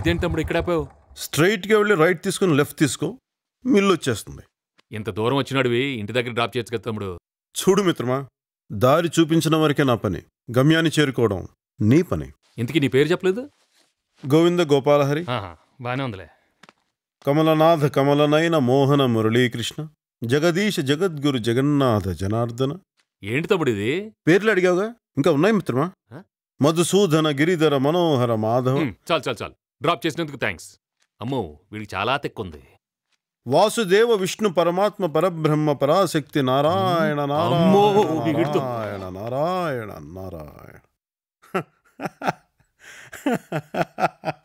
ఇదేంటి తమ్ముడు ఇక్కడ ఆపావు? స్ట్రైట్గా వెళ్ళి రైట్ తీసుకుని లెఫ్ట్ తీసుకో, మిల్లు వచ్చేస్తుంది. ఇంత దూరం వచ్చినాడువి ఇంటి దగ్గర డ్రాప్ చేయొచ్చు కదా తమ్ముడు. చూడు మిత్రమా, దారి చూపించిన వరకే నా పని, గమ్యాన్ని చేరుకోవడం నీ పని. ఇంతకీ నీ పేరు చెప్పలేదు? గోవింద గోపాలహరి, బానే ఉందిలే. కమలనాథ కమలనయన మోహన మురళీకృష్ణ, జగదీశ జగద్గురు జగన్నాథ జనార్దన. ఏంటి తమ్ముడు ఇది? పేర్లు అడిగావుగా, ఇంకా ఉన్నాయి మిత్రమా. మధుసూదన గిరిధర మనోహర మాధవ. చాలు డ్రాప్ చేసినందుకు థ్యాంక్స్. అమ్మో వీడికి చాలా తెక్కుంది. వాసుదేవ విష్ణు పరమాత్మ పరబ్రహ్మ పరాశక్తి నారాయణ నారాయణ నారాయణ నారాయణ.